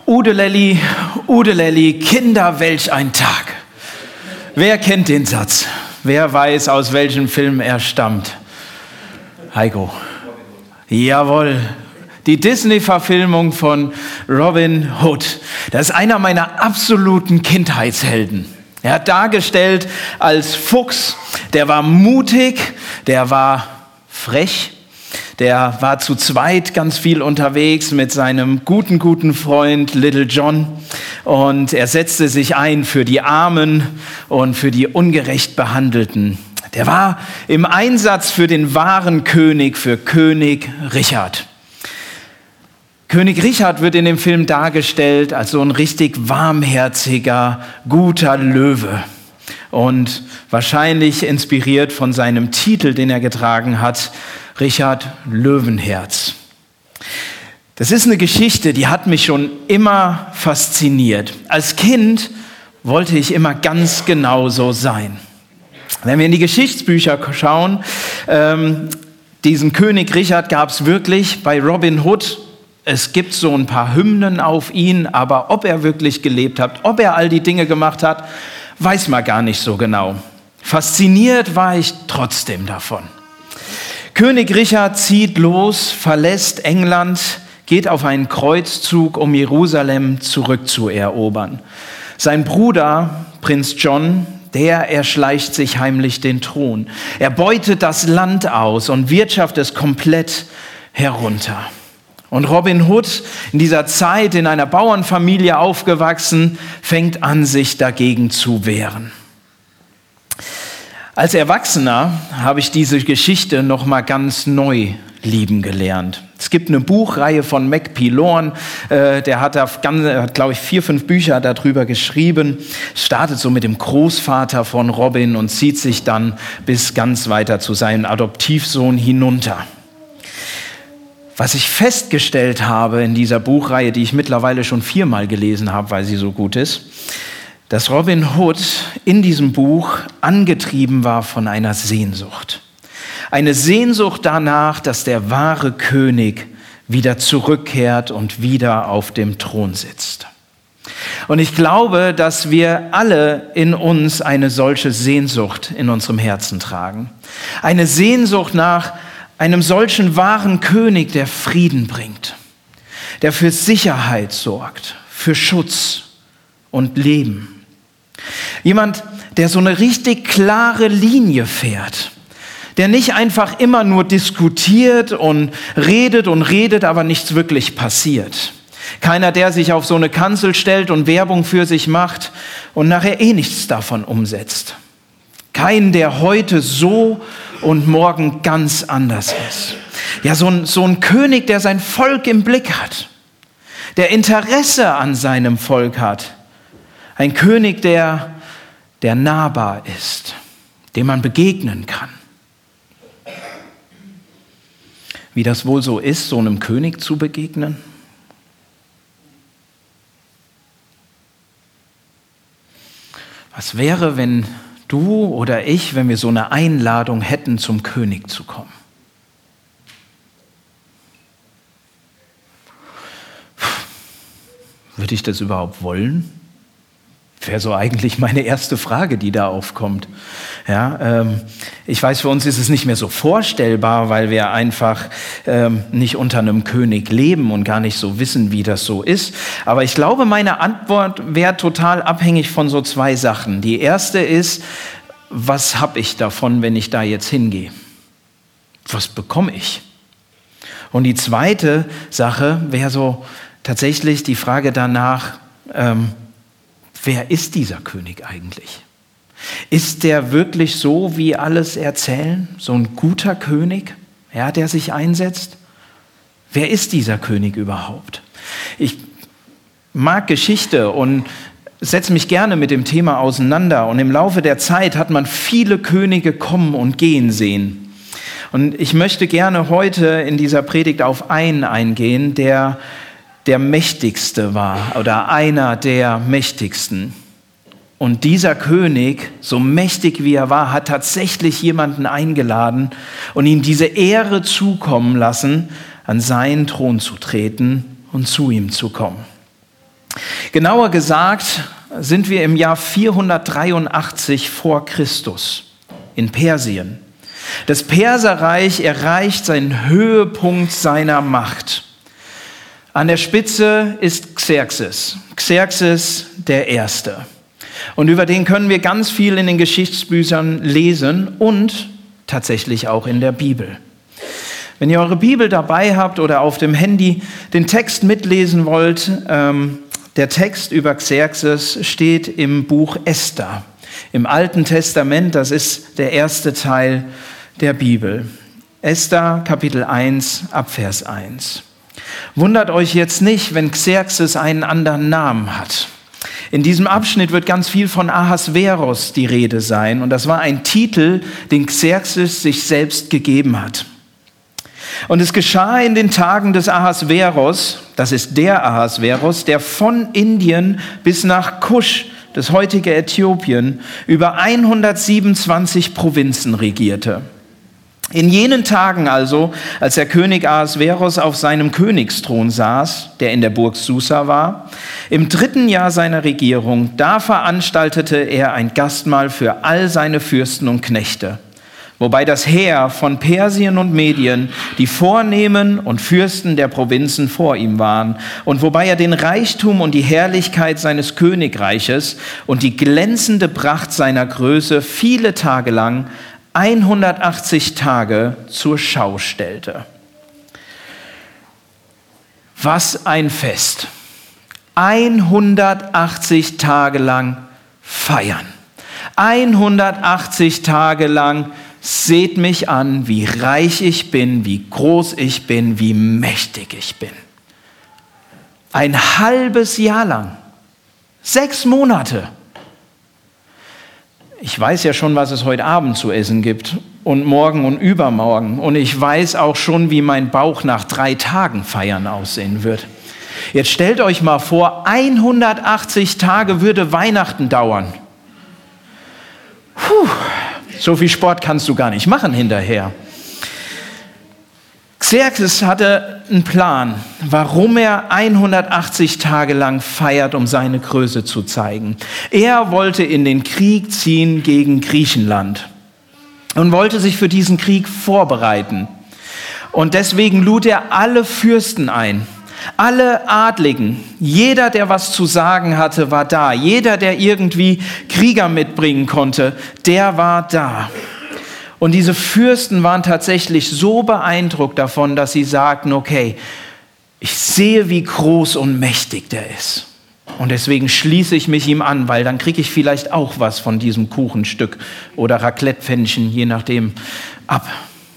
Udelelli, Udelelli, Kinder, welch ein Tag. Wer kennt den Satz? Wer weiß, aus welchem Film er stammt? Heiko. Jawohl. Die Disney-Verfilmung von Robin Hood. Das ist einer meiner absoluten Kindheitshelden. Er hat dargestellt als Fuchs, der war mutig, der war frech, der war zu zweit ganz viel unterwegs mit seinem guten Freund Little John und er setzte sich ein für die Armen und für die ungerecht Behandelten. Der war im Einsatz für den wahren König, für König Richard. König Richard wird in dem Film dargestellt als so ein richtig warmherziger, guter Löwe und wahrscheinlich inspiriert von seinem Titel, den er getragen hat, Richard Löwenherz. Das ist eine Geschichte, die hat mich schon immer fasziniert. Als Kind wollte ich immer ganz genau so sein. Wenn wir in die Geschichtsbücher schauen, diesen König Richard gab es wirklich bei Robin Hood. Es gibt so ein paar Hymnen auf ihn, aber ob er wirklich gelebt hat, ob er all die Dinge gemacht hat, weiß man gar nicht so genau. Fasziniert war ich trotzdem davon. König Richard zieht los, verlässt England, geht auf einen Kreuzzug, um Jerusalem zurückzuerobern. Sein Bruder, Prinz John, der erschleicht sich heimlich den Thron. Er beutet das Land aus und wirtschaftet es komplett herunter. Und Robin Hood, in dieser Zeit in einer Bauernfamilie aufgewachsen, fängt an, sich dagegen zu wehren. Als Erwachsener habe ich diese Geschichte noch mal ganz neu lieben gelernt. Es gibt eine Buchreihe von Macmillan, der hat, glaube ich, 4, 5 Bücher darüber geschrieben. Es startet so mit dem Großvater von Robin und zieht sich dann bis ganz weiter zu seinem Adoptivsohn hinunter. Was ich festgestellt habe in dieser Buchreihe, die ich mittlerweile schon 4-mal gelesen habe, weil sie so gut ist, dass Robin Hood in diesem Buch angetrieben war von einer Sehnsucht. Eine Sehnsucht danach, dass der wahre König wieder zurückkehrt und wieder auf dem Thron sitzt. Und ich glaube, dass wir alle in uns eine solche Sehnsucht in unserem Herzen tragen. Eine Sehnsucht nach einem solchen wahren König, der Frieden bringt, der für Sicherheit sorgt, für Schutz und Leben. Jemand, der so eine richtig klare Linie fährt, der nicht einfach immer nur diskutiert und redet, aber nichts wirklich passiert. Keiner, der sich auf so eine Kanzel stellt und Werbung für sich macht und nachher nichts davon umsetzt. Kein, der heute so und morgen ganz anders ist. Ja, so ein König, der sein Volk im Blick hat, der Interesse an seinem Volk hat. Ein König, der nahbar ist, dem man begegnen kann. Wie das wohl so ist, so einem König zu begegnen? Was wäre, wenn du oder ich, wenn wir so eine Einladung hätten, zum König zu kommen? Würde ich das überhaupt wollen? Wäre so eigentlich meine erste Frage, die da aufkommt. Ja, ich weiß, für uns ist es nicht mehr so vorstellbar, weil wir einfach nicht unter einem König leben und gar nicht so wissen, wie das so ist. Aber ich glaube, meine Antwort wäre total abhängig von so 2 Sachen. Die erste ist, was habe ich davon, wenn ich da jetzt hingehe? Was bekomme ich? Und die zweite Sache wäre so tatsächlich die Frage danach, wer ist dieser König eigentlich? Ist der wirklich so, wie alles erzählen? So ein guter König, ja, der sich einsetzt? Wer ist dieser König überhaupt? Ich mag Geschichte und setze mich gerne mit dem Thema auseinander. Und im Laufe der Zeit hat man viele Könige kommen und gehen sehen. Und ich möchte gerne heute in dieser Predigt auf einen eingehen, der mächtigste war oder einer der mächtigsten. Und dieser König, so mächtig wie er war, hat tatsächlich jemanden eingeladen und ihm diese Ehre zukommen lassen, an seinen Thron zu treten und zu ihm zu kommen. Genauer gesagt sind wir im Jahr 483 vor Christus in Persien. Das Perserreich erreicht seinen Höhepunkt seiner Macht. An der Spitze ist Xerxes, Xerxes der Erste. Und über den können wir ganz viel in den Geschichtsbüchern lesen und tatsächlich auch in der Bibel. Wenn ihr eure Bibel dabei habt oder auf dem Handy den Text mitlesen wollt, der Text über Xerxes steht im Buch Esther, im Alten Testament, das ist der erste Teil der Bibel. Esther, Kapitel 1, ab Vers 1. Wundert euch jetzt nicht, wenn Xerxes einen anderen Namen hat. In diesem Abschnitt wird ganz viel von Ahasveros die Rede sein und das war ein Titel, den Xerxes sich selbst gegeben hat. Und es geschah in den Tagen des Ahasveros, das ist der Ahasveros, der von Indien bis nach Kusch, das heutige Äthiopien, über 127 Provinzen regierte. In jenen Tagen also, als der König Ahasveros auf seinem Königsthron saß, der in der Burg Susa war, im 3. Jahr seiner Regierung, da veranstaltete er ein Gastmahl für all seine Fürsten und Knechte. Wobei das Heer von Persien und Medien die Vornehmen und Fürsten der Provinzen vor ihm waren und wobei er den Reichtum und die Herrlichkeit seines Königreiches und die glänzende Pracht seiner Größe viele Tage lang, 180 Tage zur Schau stellte. Was ein Fest! 180 Tage lang feiern. 180 Tage lang seht mich an, wie reich ich bin, wie groß ich bin, wie mächtig ich bin. Ein halbes Jahr lang. 6 Monate. Ich weiß ja schon, was es heute Abend zu essen gibt und morgen und übermorgen. Und ich weiß auch schon, wie mein Bauch nach 3 Tagen feiern aussehen wird. Jetzt stellt euch mal vor, 180 Tage würde Weihnachten dauern. Puh. So viel Sport kannst du gar nicht machen hinterher. Xerxes hatte einen Plan, warum er 180 Tage lang feiert, um seine Größe zu zeigen. Er wollte in den Krieg ziehen gegen Griechenland und wollte sich für diesen Krieg vorbereiten. Und deswegen lud er alle Fürsten ein. Alle Adligen, jeder, der was zu sagen hatte, war da. Jeder, der irgendwie Krieger mitbringen konnte, der war da. Und diese Fürsten waren tatsächlich so beeindruckt davon, dass sie sagten, okay, ich sehe, wie groß und mächtig der ist. Und deswegen schließe ich mich ihm an, weil dann kriege ich vielleicht auch was von diesem Kuchenstück oder Raclette-Pfännchen, je nachdem, ab.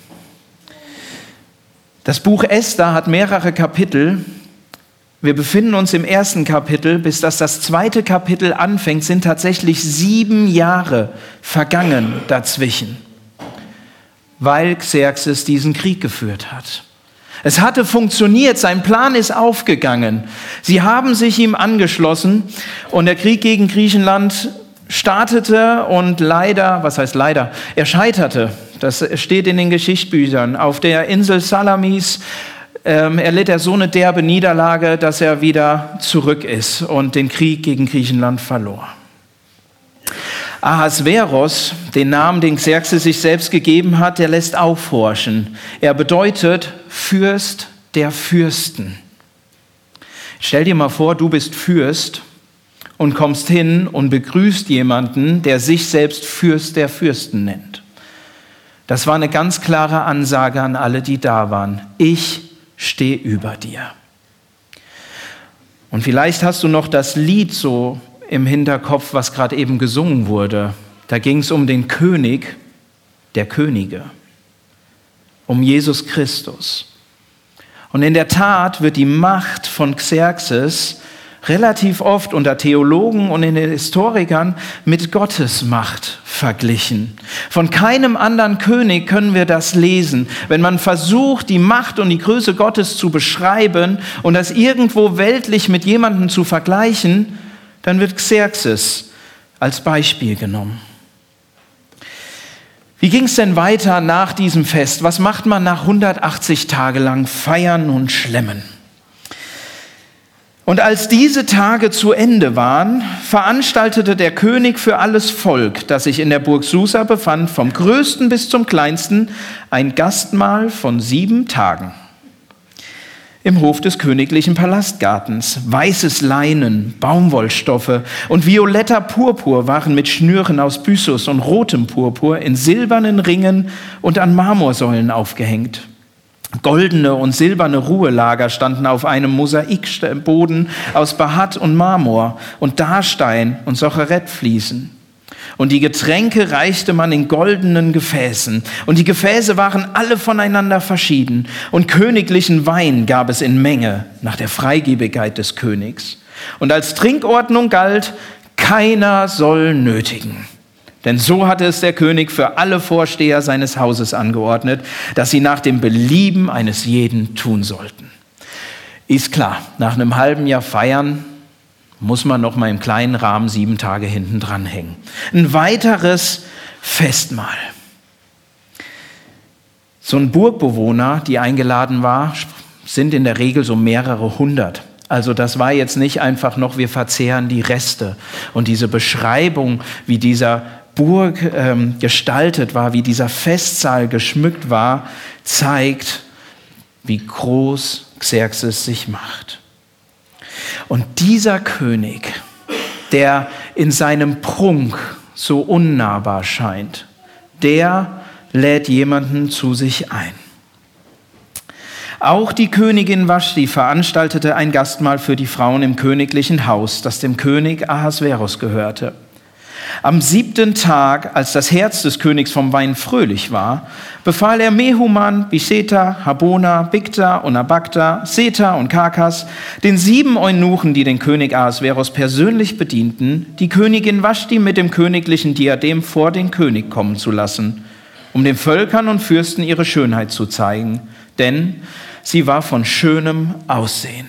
Das Buch Esther hat mehrere Kapitel. Wir befinden uns im 1. Kapitel. Bis das 2. Kapitel anfängt, sind tatsächlich 7 Jahre vergangen dazwischen, weil Xerxes diesen Krieg geführt hat. Es hatte funktioniert, sein Plan ist aufgegangen. Sie haben sich ihm angeschlossen und der Krieg gegen Griechenland startete und leider, was heißt leider, er scheiterte. Das steht in den Geschichtsbüchern. Auf der Insel Salamis erlitt er so eine derbe Niederlage, dass er wieder zurück ist und den Krieg gegen Griechenland verlor. Ahasveros, den Namen, den Xerxes sich selbst gegeben hat, der lässt aufhorchen. Er bedeutet Fürst der Fürsten. Stell dir mal vor, du bist Fürst und kommst hin und begrüßt jemanden, der sich selbst Fürst der Fürsten nennt. Das war eine ganz klare Ansage an alle, die da waren. Ich stehe über dir. Und vielleicht hast du noch das Lied so im Hinterkopf, was gerade eben gesungen wurde. Da ging es um den König der Könige, um Jesus Christus. Und in der Tat wird die Macht von Xerxes relativ oft unter Theologen und in den Historikern mit Gottes Macht verglichen. Von keinem anderen König können wir das lesen. Wenn man versucht, die Macht und die Größe Gottes zu beschreiben und das irgendwo weltlich mit jemandem zu vergleichen, dann wird Xerxes als Beispiel genommen. Wie ging es denn weiter nach diesem Fest? Was macht man nach 180 Tage lang Feiern und Schlemmen? Und als diese Tage zu Ende waren, veranstaltete der König für alles Volk, das sich in der Burg Susa befand, vom größten bis zum kleinsten, ein Gastmahl von 7 Tagen. Im Hof des königlichen Palastgartens. Weißes Leinen, Baumwollstoffe und violetter Purpur waren mit Schnüren aus Byssus und rotem Purpur in silbernen Ringen und an Marmorsäulen aufgehängt. Goldene und silberne Ruhelager standen auf einem Mosaikboden aus Bahat und Marmor und Darstein und Socherettfliesen. Und die Getränke reichte man in goldenen Gefäßen. Und die Gefäße waren alle voneinander verschieden. Und königlichen Wein gab es in Menge nach der Freigebigkeit des Königs. Und als Trinkordnung galt, keiner soll nötigen. Denn so hatte es der König für alle Vorsteher seines Hauses angeordnet, dass sie nach dem Belieben eines jeden tun sollten. Ist klar, nach einem halben Jahr feiern muss man noch mal im kleinen Rahmen 7 Tage hinten dran hängen. Ein weiteres Festmahl. So ein Burgbewohner, die eingeladen war, sind in der Regel so mehrere hundert. Also das war jetzt nicht einfach noch, wir verzehren die Reste. Und diese Beschreibung, wie dieser Burg gestaltet war, wie dieser Festsaal geschmückt war, zeigt, wie groß Xerxes sich macht. Und dieser König, der in seinem Prunk so unnahbar scheint, der lädt jemanden zu sich ein. Auch die Königin Vaschti veranstaltete ein Gastmahl für die Frauen im königlichen Haus, das dem König Ahasveros gehörte. Am 7. Tag, als das Herz des Königs vom Wein fröhlich war, befahl er Mehuman, Bigthana, Habona, Bigtha und Abagtha, Seta und Karkas, den 7 Eunuchen, die den König Ahasveros persönlich bedienten, die Königin Vaschti mit dem königlichen Diadem vor den König kommen zu lassen, um den Völkern und Fürsten ihre Schönheit zu zeigen, denn sie war von schönem Aussehen.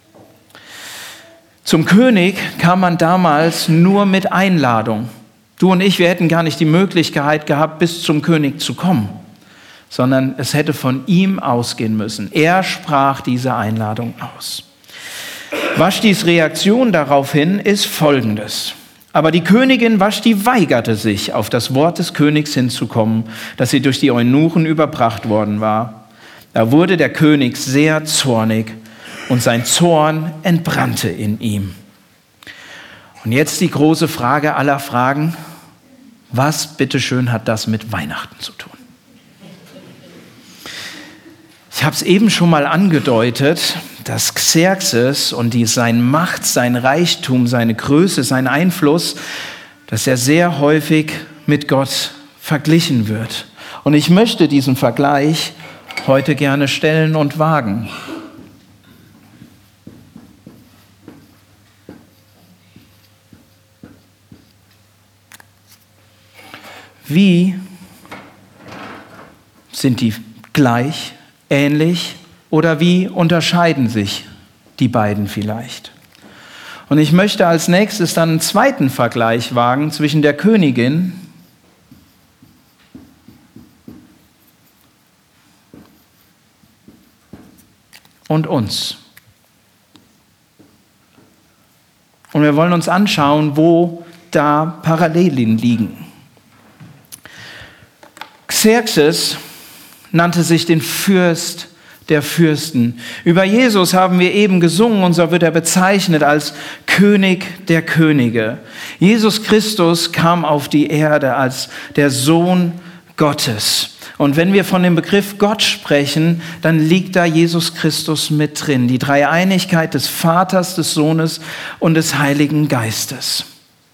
Zum König kam man damals nur mit Einladung. Du und ich, wir hätten gar nicht die Möglichkeit gehabt, bis zum König zu kommen, sondern es hätte von ihm ausgehen müssen. Er sprach diese Einladung aus. Vaschtis Reaktion daraufhin ist folgendes. Aber die Königin Vaschti weigerte sich, auf das Wort des Königs hinzukommen, das sie durch die Eunuchen überbracht worden war. Da wurde der König sehr zornig und sein Zorn entbrannte in ihm. Und jetzt die große Frage aller Fragen: Was bitteschön hat das mit Weihnachten zu tun? Ich habe es eben schon mal angedeutet, dass Xerxes und seine Macht, sein Reichtum, seine Größe, sein Einfluss, dass er sehr häufig mit Gott verglichen wird. Und ich möchte diesen Vergleich heute gerne stellen und wagen. Wie sind die gleich, ähnlich oder wie unterscheiden sich die beiden vielleicht? Und ich möchte als nächstes dann einen zweiten Vergleich wagen zwischen der Königin und uns. Und wir wollen uns anschauen, wo da Parallelen liegen. Xerxes nannte sich den Fürst der Fürsten. Über Jesus haben wir eben gesungen und so wird er bezeichnet als König der Könige. Jesus Christus kam auf die Erde als der Sohn Gottes. Und wenn wir von dem Begriff Gott sprechen, dann liegt da Jesus Christus mit drin. Die Dreieinigkeit des Vaters, des Sohnes und des Heiligen Geistes.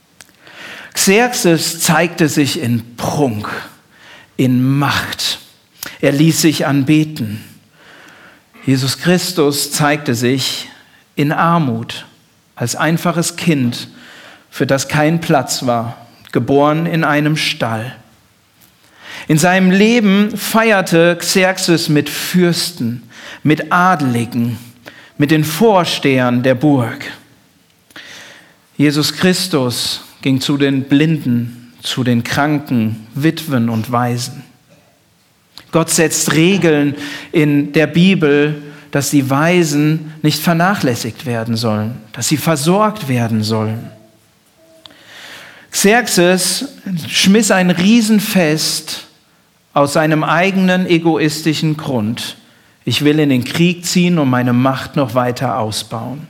Xerxes zeigte sich in Prunk, in Macht. Er ließ sich anbeten. Jesus Christus zeigte sich in Armut, als einfaches Kind, für das kein Platz war, geboren in einem Stall. In seinem Leben feierte Xerxes mit Fürsten, mit Adeligen, mit den Vorstehern der Burg. Jesus Christus ging zu den Blinden, zu den Kranken, Witwen und Waisen. Gott setzt Regeln in der Bibel dass die Waisen nicht vernachlässigt werden sollen, dass sie versorgt werden sollen. Xerxes schmiss ein Riesenfest aus seinem eigenen egoistischen Grund. Ich will in den Krieg ziehen und meine Macht noch weiter ausbauen.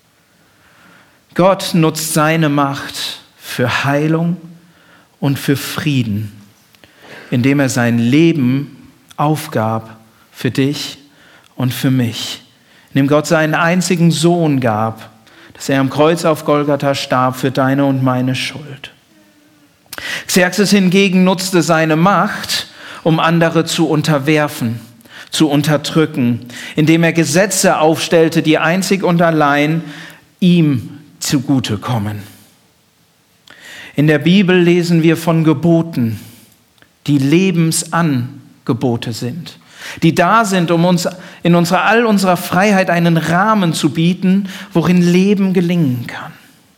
Gott nutzt seine Macht für Heilung und für Frieden, indem er sein Leben aufgab für dich und für mich. Indem Gott seinen einzigen Sohn gab, dass er am Kreuz auf Golgatha starb für deine und meine Schuld. Xerxes hingegen nutzte seine Macht, um andere zu unterwerfen, zu unterdrücken, indem er Gesetze aufstellte, die einzig und allein ihm zugutekommen. In der Bibel lesen wir von Geboten, die Lebensangebote sind, die da sind, um uns in all unserer Freiheit einen Rahmen zu bieten, worin Leben gelingen kann.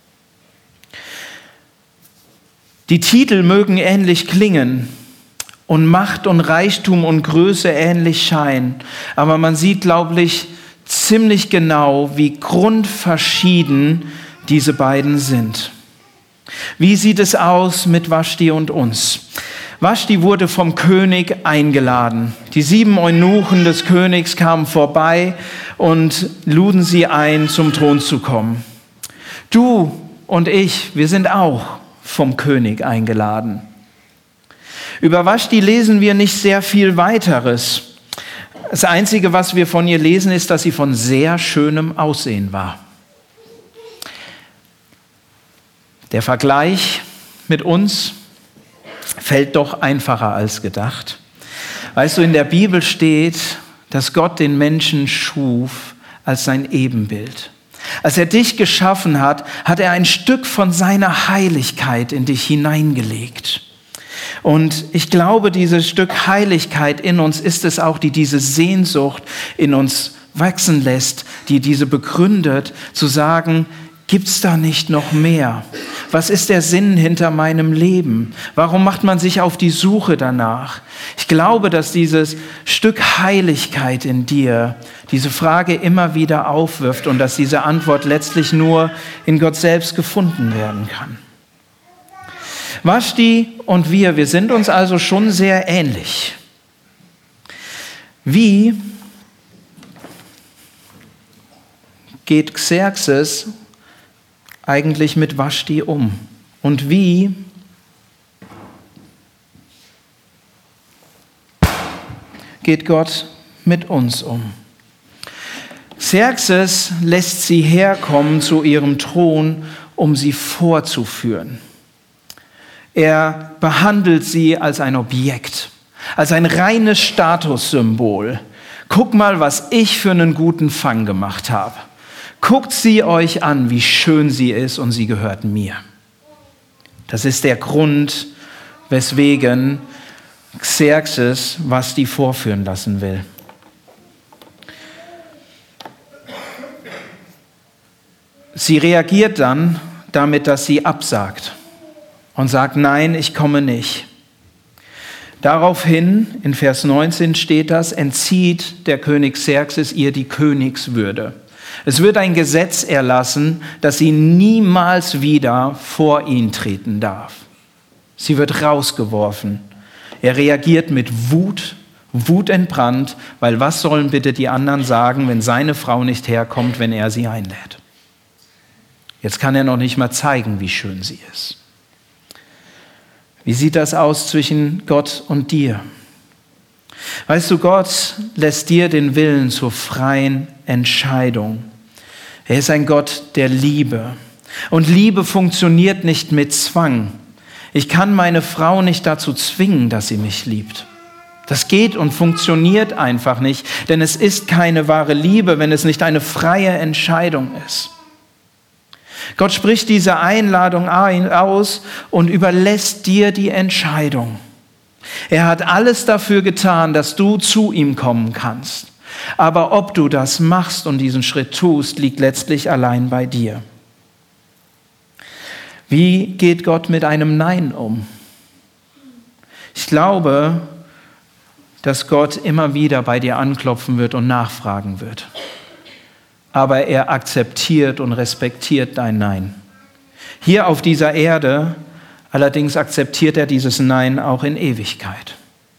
Die Titel mögen ähnlich klingen und Macht und Reichtum und Größe ähnlich scheinen, aber man sieht, glaube ich, ziemlich genau, wie grundverschieden diese beiden sind. Wie sieht es aus mit Waschti und uns? Waschti wurde vom König eingeladen. Die 7 Eunuchen des Königs kamen vorbei und luden sie ein, zum Thron zu kommen. Du und ich, wir sind auch vom König eingeladen. Über Waschti lesen wir nicht sehr viel Weiteres. Das Einzige, was wir von ihr lesen, ist, dass sie von sehr schönem Aussehen war. Der Vergleich mit uns fällt doch einfacher als gedacht. Weißt du, in der Bibel steht, dass Gott den Menschen schuf als sein Ebenbild. Als er dich geschaffen hat, hat er ein Stück von seiner Heiligkeit in dich hineingelegt. Und ich glaube, dieses Stück Heiligkeit in uns ist es auch, die diese Sehnsucht in uns wachsen lässt, die diese begründet, zu sagen, gibt's da nicht noch mehr? Was ist der Sinn hinter meinem Leben? Warum macht man sich auf die Suche danach? Ich glaube, dass dieses Stück Heiligkeit in dir diese Frage immer wieder aufwirft und dass diese Antwort letztlich nur in Gott selbst gefunden werden kann. Waschti und wir sind uns also schon sehr ähnlich. Wie geht Xerxes eigentlich mit Waschti um? Und wie geht Gott mit uns um? Xerxes lässt sie herkommen zu ihrem Thron, um sie vorzuführen. Er behandelt sie als ein Objekt, als ein reines Statussymbol. Guck mal, was ich für einen guten Fang gemacht habe. Guckt sie euch an, wie schön sie ist und sie gehört mir. Das ist der Grund, weswegen Xerxes Waschti vorführen lassen will. Sie reagiert dann damit, dass sie absagt und sagt, nein, ich komme nicht. Daraufhin, in Vers 19 steht das, entzieht der König Xerxes ihr die Königswürde. Es wird ein Gesetz erlassen, dass sie niemals wieder vor ihn treten darf. Sie wird rausgeworfen. Er reagiert mit wutentbrannt, weil was sollen bitte die anderen sagen, wenn seine Frau nicht herkommt, wenn er sie einlädt? Jetzt kann er noch nicht mal zeigen, wie schön sie ist. Wie sieht das aus zwischen Gott und dir? Weißt du, Gott lässt dir den Willen zur freien Entscheidung. Er ist ein Gott der Liebe. Und Liebe funktioniert nicht mit Zwang. Ich kann meine Frau nicht dazu zwingen, dass sie mich liebt. Das geht und funktioniert einfach nicht, denn es ist keine wahre Liebe, wenn es nicht eine freie Entscheidung ist. Gott spricht diese Einladung aus und überlässt dir die Entscheidung. Er hat alles dafür getan, dass du zu ihm kommen kannst. Aber ob du das machst und diesen Schritt tust, liegt letztlich allein bei dir. Wie geht Gott mit einem Nein um? Ich glaube, dass Gott immer wieder bei dir anklopfen wird und nachfragen wird. Aber er akzeptiert und respektiert dein Nein. Hier auf dieser Erde allerdings akzeptiert er dieses Nein auch in Ewigkeit.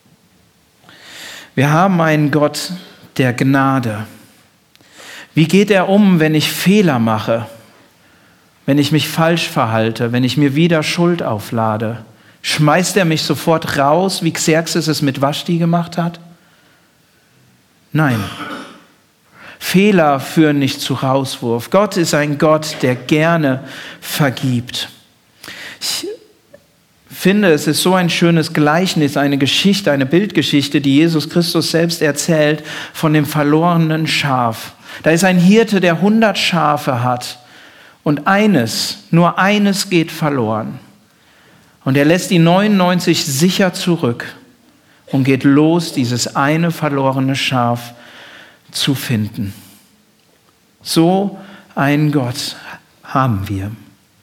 Wir haben einen Gott der Gnade. Wie geht er um, wenn ich Fehler mache, wenn ich mich falsch verhalte, wenn ich mir wieder Schuld auflade? Schmeißt er mich sofort raus, wie Xerxes es mit Vaschti gemacht hat? Nein. Fehler führen nicht zu Rauswurf. Gott ist ein Gott, der gerne vergibt. Ich finde, es ist so ein schönes Gleichnis, eine Geschichte, eine Bildgeschichte, die Jesus Christus selbst erzählt von dem verlorenen Schaf. Da ist ein Hirte, der 100 Schafe hat und nur eines geht verloren. Und er lässt die 99 sicher zurück und geht los, dieses eine verlorene Schaf zu finden. So einen Gott haben wir.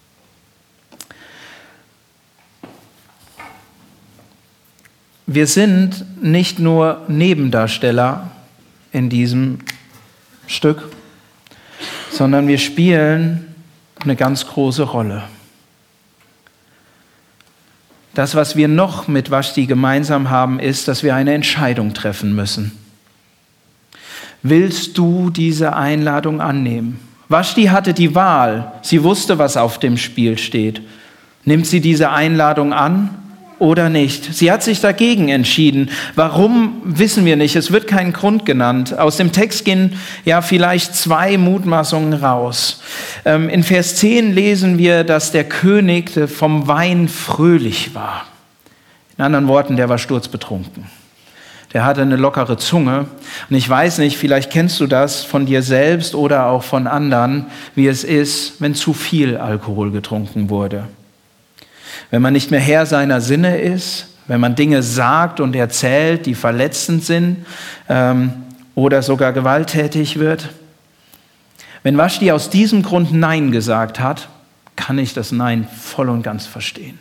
Wir sind nicht nur Nebendarsteller in diesem Stück, sondern wir spielen eine ganz große Rolle. Das, was wir noch mit Vaschti gemeinsam haben, ist, dass wir eine Entscheidung treffen müssen. Willst du diese Einladung annehmen? Vaschti hatte die Wahl. Sie wusste, was auf dem Spiel steht. Nimmt sie diese Einladung an oder nicht? Sie hat sich dagegen entschieden. Warum, wissen wir nicht. Es wird kein Grund genannt. Aus dem Text gehen ja vielleicht 2 Mutmaßungen raus. In Vers 10 lesen wir, dass der König vom Wein fröhlich war. In anderen Worten, der war sturzbetrunken. Der hatte eine lockere Zunge. Und ich weiß nicht, vielleicht kennst du das von dir selbst oder auch von anderen, wie es ist, wenn zu viel Alkohol getrunken wurde. Wenn man nicht mehr Herr seiner Sinne ist, wenn man Dinge sagt und erzählt, die verletzend sind oder sogar gewalttätig wird. Wenn Vaschti aus diesem Grund Nein gesagt hat, kann ich das Nein voll und ganz verstehen.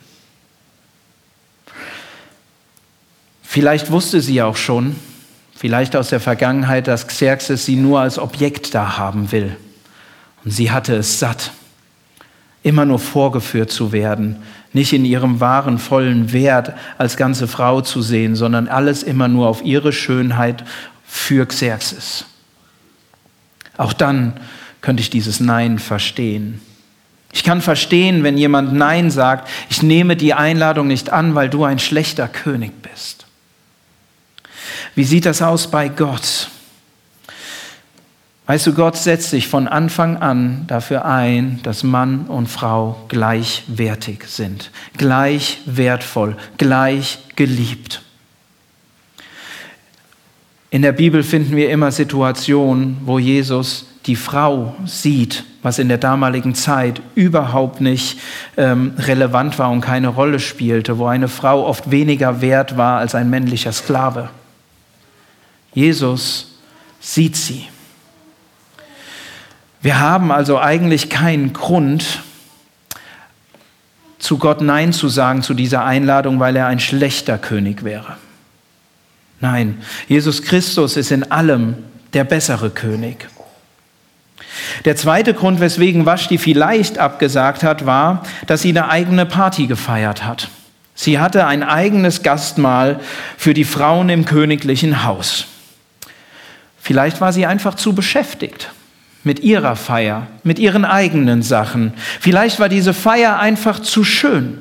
Vielleicht wusste sie auch schon, vielleicht aus der Vergangenheit, dass Xerxes sie nur als Objekt da haben will. Und sie hatte es satt, immer nur vorgeführt zu werden, nicht in ihrem wahren, vollen Wert als ganze Frau zu sehen, sondern alles immer nur auf ihre Schönheit für Xerxes. Auch dann könnte ich dieses Nein verstehen. Ich kann verstehen, wenn jemand Nein sagt, ich nehme die Einladung nicht an, weil du ein schlechter König bist. Wie sieht das aus bei Gott? Weißt du, Gott setzt sich von Anfang an dafür ein, dass Mann und Frau gleichwertig sind, gleich wertvoll, gleich geliebt. In der Bibel finden wir immer Situationen, wo Jesus die Frau sieht, was in der damaligen Zeit überhaupt nicht relevant war und keine Rolle spielte, wo eine Frau oft weniger wert war als ein männlicher Sklave. Jesus sieht sie. Wir haben also eigentlich keinen Grund, zu Gott Nein zu sagen zu dieser Einladung, weil er ein schlechter König wäre. Nein, Jesus Christus ist in allem der bessere König. Der zweite Grund, weswegen Vaschti vielleicht abgesagt hat, war, dass sie eine eigene Party gefeiert hat. Sie hatte ein eigenes Gastmahl für die Frauen im königlichen Haus. Vielleicht war sie einfach zu beschäftigt mit ihrer Feier, mit ihren eigenen Sachen. Vielleicht war diese Feier einfach zu schön.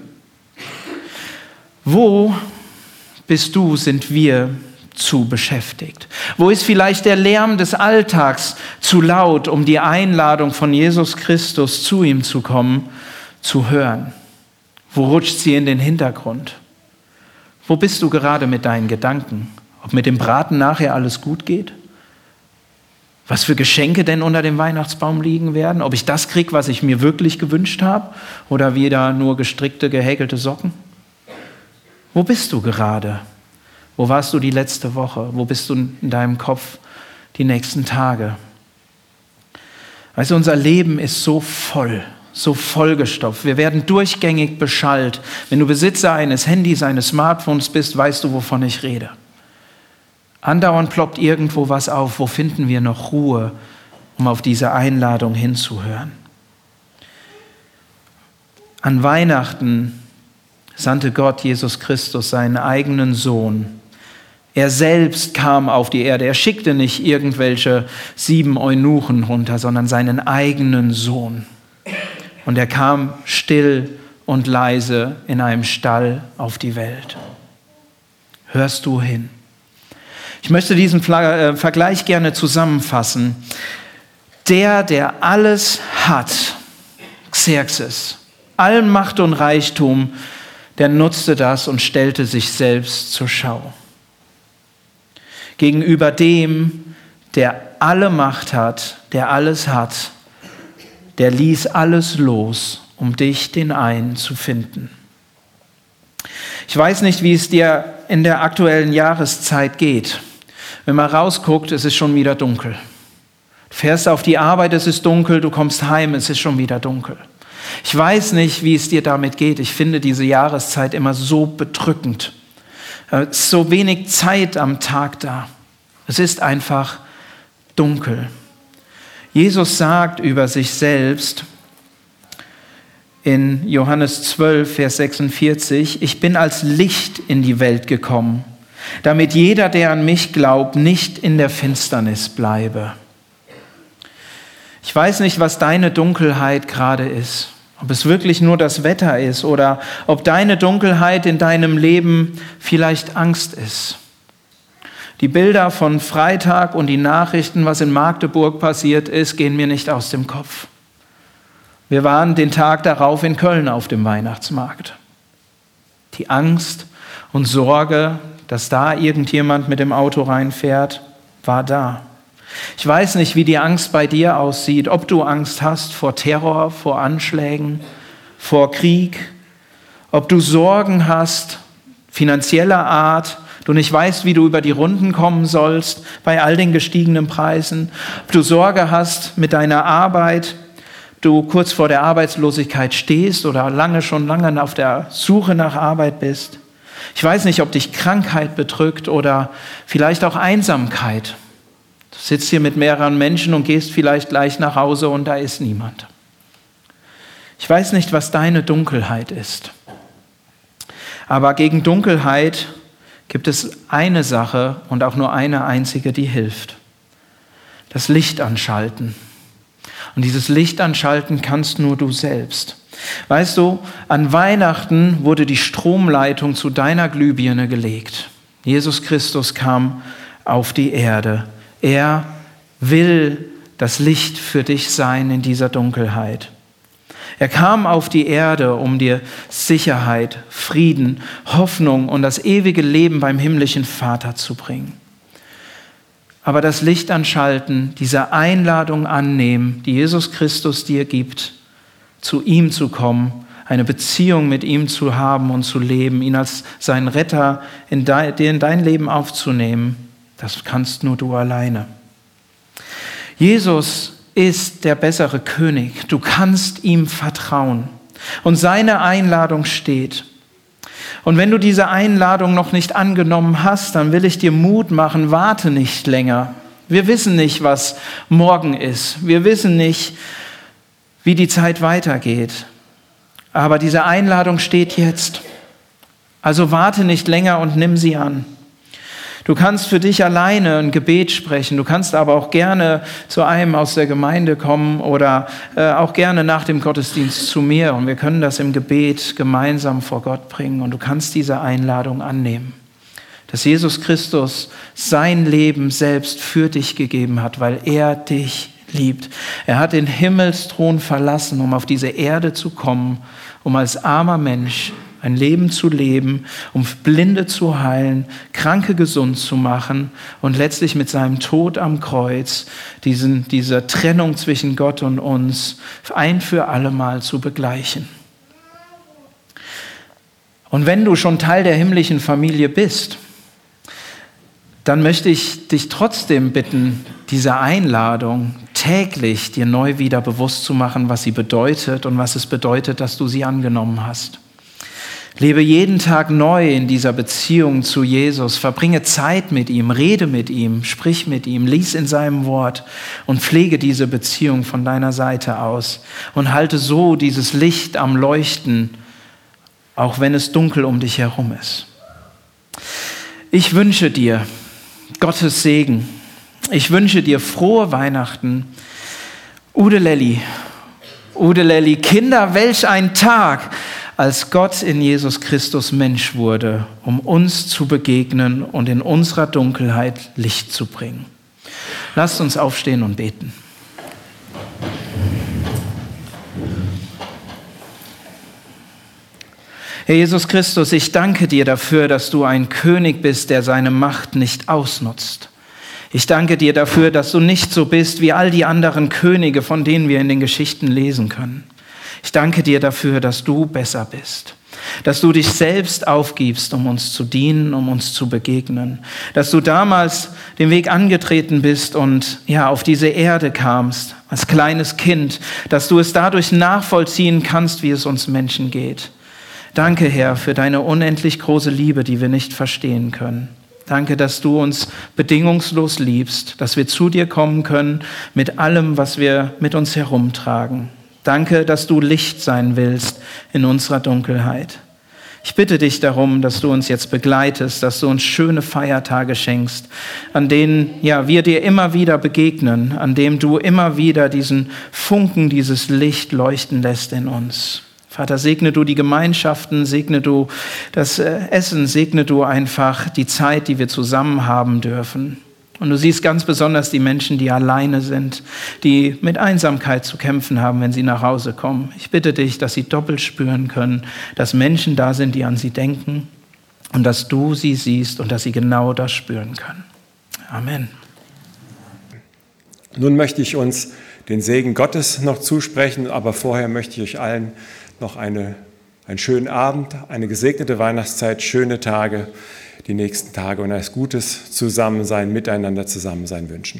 Wo bist du, sind wir zu beschäftigt? Wo ist vielleicht der Lärm des Alltags zu laut, um die Einladung von Jesus Christus, zu ihm zu kommen, zu hören? Wo rutscht sie in den Hintergrund? Wo bist du gerade mit deinen Gedanken? Ob mit dem Braten nachher alles gut geht? Was für Geschenke denn unter dem Weihnachtsbaum liegen werden? Ob ich das kriege, was ich mir wirklich gewünscht habe? Oder wieder nur gestrickte, gehäkelte Socken? Wo bist du gerade? Wo warst du die letzte Woche? Wo bist du in deinem Kopf die nächsten Tage? Weißt du, unser Leben ist so vollgestopft. Wir werden durchgängig beschallt. Wenn du Besitzer eines Handys, eines Smartphones bist, weißt du, wovon ich rede. Andauernd ploppt irgendwo was auf. Wo finden wir noch Ruhe, um auf diese Einladung hinzuhören? An Weihnachten sandte Gott, Jesus Christus, seinen eigenen Sohn. Er selbst kam auf die Erde. Er schickte nicht irgendwelche 7 Eunuchen runter, sondern seinen eigenen Sohn. Und er kam still und leise in einem Stall auf die Welt. Hörst du hin? Ich möchte diesen Vergleich gerne zusammenfassen. Der alles hat, Xerxes, allen Macht und Reichtum, der nutzte das und stellte sich selbst zur Schau. Gegenüber dem, der alle Macht hat, der alles hat, der ließ alles los, um dich, den einen, zu finden. Ich weiß nicht, wie es dir in der aktuellen Jahreszeit geht. Wenn man rausguckt, es ist schon wieder dunkel. Du fährst auf die Arbeit, es ist dunkel, du kommst heim, es ist schon wieder dunkel. Ich weiß nicht, wie es dir damit geht. Ich finde diese Jahreszeit immer so bedrückend. Es ist so wenig Zeit am Tag da. Es ist einfach dunkel. Jesus sagt über sich selbst in Johannes 12, Vers 46, ich bin als Licht in die Welt gekommen, damit jeder, der an mich glaubt, nicht in der Finsternis bleibe. Ich weiß nicht, was deine Dunkelheit gerade ist. Ob es wirklich nur das Wetter ist oder ob deine Dunkelheit in deinem Leben vielleicht Angst ist. Die Bilder von Freitag und die Nachrichten, was in Magdeburg passiert ist, gehen mir nicht aus dem Kopf. Wir waren den Tag darauf in Köln auf dem Weihnachtsmarkt. Die Angst und Sorge, dass da irgendjemand mit dem Auto reinfährt, war da. Ich weiß nicht, wie die Angst bei dir aussieht, ob du Angst hast vor Terror, vor Anschlägen, vor Krieg, ob du Sorgen hast, finanzieller Art, du nicht weißt, wie du über die Runden kommen sollst bei all den gestiegenen Preisen, ob du Sorge hast mit deiner Arbeit, du kurz vor der Arbeitslosigkeit stehst oder schon lange auf der Suche nach Arbeit bist. Ich weiß nicht, ob dich Krankheit bedrückt oder vielleicht auch Einsamkeit. Du sitzt hier mit mehreren Menschen und gehst vielleicht gleich nach Hause und da ist niemand. Ich weiß nicht, was deine Dunkelheit ist. Aber gegen Dunkelheit gibt es eine Sache und auch nur eine einzige, die hilft. Das Licht anschalten. Und dieses Licht anschalten kannst nur du selbst. Weißt du, an Weihnachten wurde die Stromleitung zu deiner Glühbirne gelegt. Jesus Christus kam auf die Erde. Er will das Licht für dich sein in dieser Dunkelheit. Er kam auf die Erde, um dir Sicherheit, Frieden, Hoffnung und das ewige Leben beim himmlischen Vater zu bringen. Aber das Licht anschalten, diese Einladung annehmen, die Jesus Christus dir gibt, zu ihm zu kommen, eine Beziehung mit ihm zu haben und zu leben, ihn als seinen Retter in dein Leben aufzunehmen, das kannst nur du alleine. Jesus ist der bessere König. Du kannst ihm vertrauen. Und seine Einladung steht. Und wenn du diese Einladung noch nicht angenommen hast, dann will ich dir Mut machen, warte nicht länger. Wir wissen nicht, was morgen ist. Wir wissen nicht, wie die Zeit weitergeht. Aber diese Einladung steht jetzt. Also warte nicht länger und nimm sie an. Du kannst für dich alleine ein Gebet sprechen. Du kannst aber auch gerne zu einem aus der Gemeinde kommen oder auch gerne nach dem Gottesdienst zu mir. Und wir können das im Gebet gemeinsam vor Gott bringen. Und du kannst diese Einladung annehmen, dass Jesus Christus sein Leben selbst für dich gegeben hat, weil er dich liebt. Er hat den Himmelsthron verlassen, um auf diese Erde zu kommen, um als armer Mensch ein Leben zu leben, um Blinde zu heilen, Kranke gesund zu machen und letztlich mit seinem Tod am Kreuz diese Trennung zwischen Gott und uns ein für alle Mal zu begleichen. Und wenn du schon Teil der himmlischen Familie bist, dann möchte ich dich trotzdem bitten, diese Einladung täglich dir neu wieder bewusst zu machen, was sie bedeutet und was es bedeutet, dass du sie angenommen hast. Lebe jeden Tag neu in dieser Beziehung zu Jesus. Verbringe Zeit mit ihm, rede mit ihm, sprich mit ihm, lies in seinem Wort und pflege diese Beziehung von deiner Seite aus. Und halte so dieses Licht am Leuchten, auch wenn es dunkel um dich herum ist. Ich wünsche dir Gottes Segen. Ich wünsche dir frohe Weihnachten. Ude Lelli, Kinder, welch ein Tag, als Gott in Jesus Christus Mensch wurde, um uns zu begegnen und in unserer Dunkelheit Licht zu bringen. Lasst uns aufstehen und beten. Herr Jesus Christus, ich danke dir dafür, dass du ein König bist, der seine Macht nicht ausnutzt. Ich danke dir dafür, dass du nicht so bist wie all die anderen Könige, von denen wir in den Geschichten lesen können. Ich danke dir dafür, dass du besser bist, dass du dich selbst aufgibst, um uns zu dienen, um uns zu begegnen, dass du damals den Weg angetreten bist und auf diese Erde kamst, als kleines Kind, dass du es dadurch nachvollziehen kannst, wie es uns Menschen geht. Danke, Herr, für deine unendlich große Liebe, die wir nicht verstehen können. Danke, dass du uns bedingungslos liebst, dass wir zu dir kommen können mit allem, was wir mit uns herumtragen. Danke, dass du Licht sein willst in unserer Dunkelheit. Ich bitte dich darum, dass du uns jetzt begleitest, dass du uns schöne Feiertage schenkst, an denen wir dir immer wieder begegnen, an dem du immer wieder diesen Funken, dieses Licht leuchten lässt in uns. Vater, segne du die Gemeinschaften, segne du das Essen, segne du einfach die Zeit, die wir zusammen haben dürfen. Und du siehst ganz besonders die Menschen, die alleine sind, die mit Einsamkeit zu kämpfen haben, wenn sie nach Hause kommen. Ich bitte dich, dass sie doppelt spüren können, dass Menschen da sind, die an sie denken und dass du sie siehst und dass sie genau das spüren können. Amen. Nun möchte ich uns den Segen Gottes noch zusprechen, aber vorher möchte ich euch allen noch einen schönen Abend, eine gesegnete Weihnachtszeit, schöne Tage, die nächsten Tage und ein gutes Zusammensein, miteinander Zusammensein wünschen.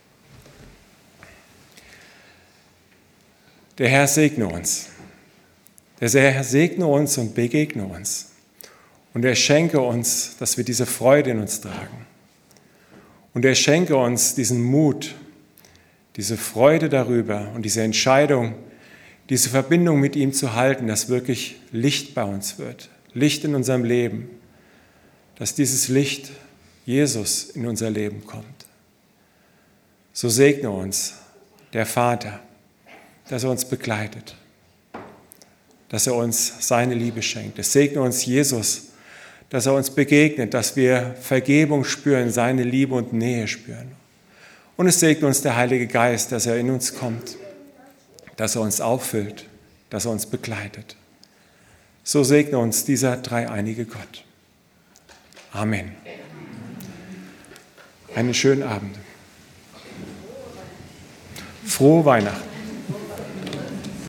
Der Herr segne uns. Der Herr segne uns und begegne uns. Und er schenke uns, dass wir diese Freude in uns tragen. Und er schenke uns diesen Mut, diese Freude darüber und diese Entscheidung, diese Verbindung mit ihm zu halten, dass wirklich Licht bei uns wird, Licht in unserem Leben, dass dieses Licht Jesus in unser Leben kommt. So segne uns der Vater, dass er uns begleitet, dass er uns seine Liebe schenkt. Es segne uns Jesus, dass er uns begegnet, dass wir Vergebung spüren, seine Liebe und Nähe spüren. Und es segne uns der Heilige Geist, dass er in uns kommt, dass er uns auffüllt, dass er uns begleitet. So segne uns dieser dreieinige Gott. Amen. Einen schönen Abend. Frohe Weihnachten.